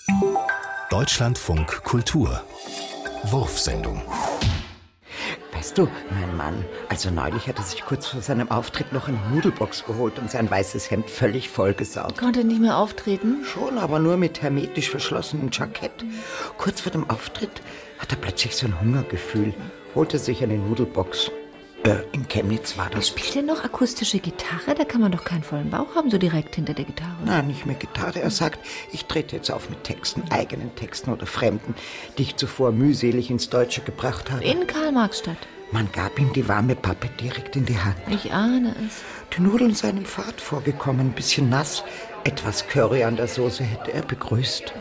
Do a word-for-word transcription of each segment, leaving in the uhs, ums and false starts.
Deutschlandfunk Kultur Wurfsendung. Weißt du, mein Mann, also neulich hat er sich kurz vor seinem Auftritt noch eine Nudelbox geholt und sein weißes Hemd völlig vollgesaugt. Konnte er nicht mehr auftreten? Schon, aber nur mit hermetisch verschlossenem Jackett. Kurz vor dem Auftritt hat er plötzlich so ein Hungergefühl, holte sich eine Nudelbox. Äh, in Chemnitz war das. Spielt er noch akustische Gitarre? Da kann man doch keinen vollen Bauch haben, so direkt hinter der Gitarre. Nein, nicht mehr Gitarre. Er sagt, ich trete jetzt auf mit Texten, eigenen Texten oder fremden, die ich zuvor mühselig ins Deutsche gebracht habe. In Karl-Marx-Stadt. Man gab ihm die warme Pappe direkt in die Hand. Ich ahne es. Die Nudeln seien im Fad vorgekommen, ein bisschen nass. Etwas Curry an der Soße hätte er begrüßt.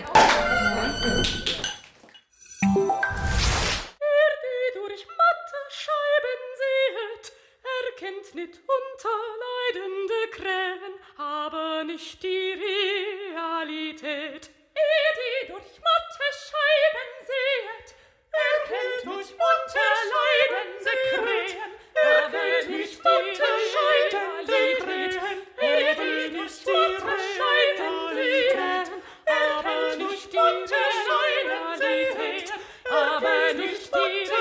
Kennt nicht unterleidende Krähen, aber nicht die Realität. Er, die durch matte Scheiben sehet, er kennt durch unterleidende Krähen, aber nicht die Realität. Er, die durch matte Scheiben sehet, er kennt nicht die Realität, aber nicht die Realität.